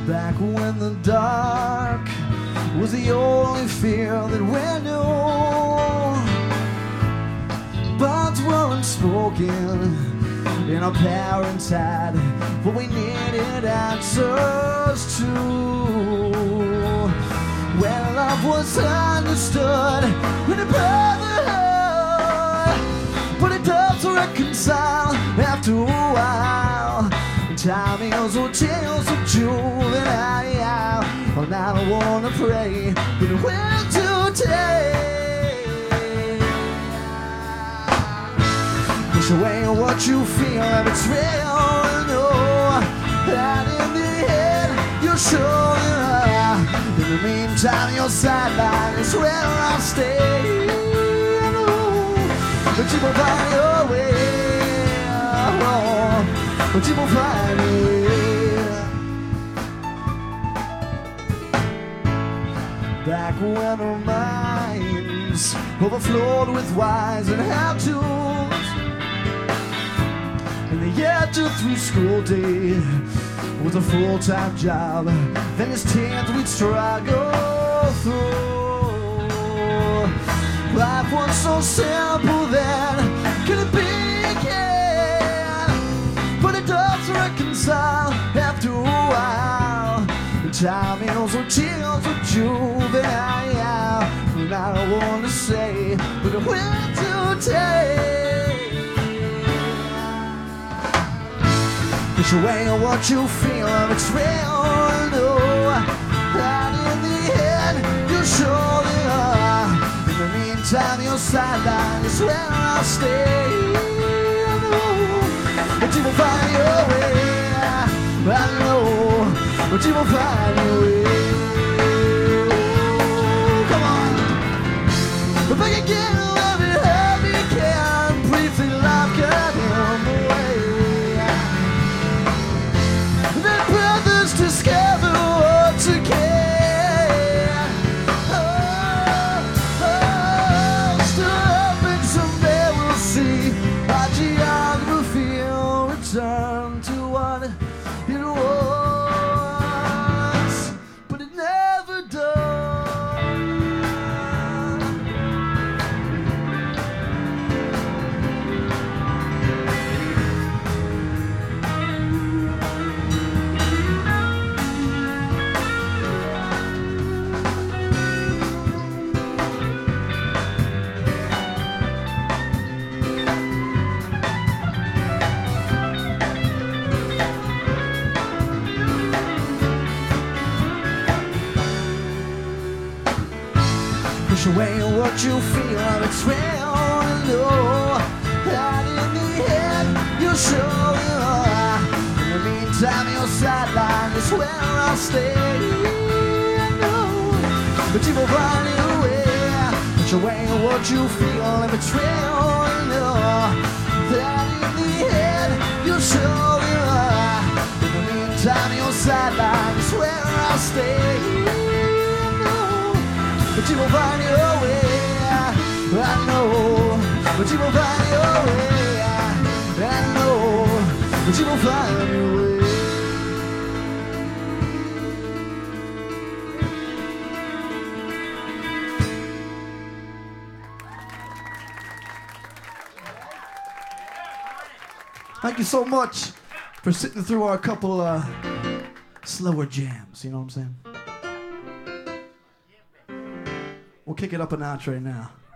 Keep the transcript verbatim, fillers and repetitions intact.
Back when the dark was the only fear that we knew. Bonds weren't spoken in our parents had what we needed answers to. When love was understood in a brotherhood, but it does reconcile after a while. Time heals or tales of juvenile. And I don't wanna pray, but it will today. Push away what you feel and betrayal, and know that in the end you're showing up. In the meantime, your sideline is where I'll stay. But you will find your way. Oh, but you will find it. Back when our minds overflowed with whys and how-tos, and the edge of through school day was a full-time job. Then his teens we'd struggle through. Life was so simple then, could it be again? But it does reconcile after a while. And time heals or tears of juvenile. And I don't want to say, but it will today. Push away what you feel of betrayal, and know that in the end you're showing up. In the meantime, your sideline is where I'll stay. But you will find your way. I know, but you will find your way. Come on, but back again, love it, help me can. Briefly, love got him away. Then brothers discover once again. Oh, oh, still hoping someday we'll see our geography will return to what it was, but it never does. Push away what you feel on a trail, and know that in the end you're showing up. In the meantime, your sideline is where I'll stay. I know, but you will find your way. Push away what you feel on a trail, and know that in the end you're showing up. In the meantime, your sideline is where I'll stay. But you will find your way, I know. But you will find your way, I know. But you will find your way. Thank you so much for sitting through our couple uh, slower jams, you know what I'm saying? We'll kick it up a notch right now.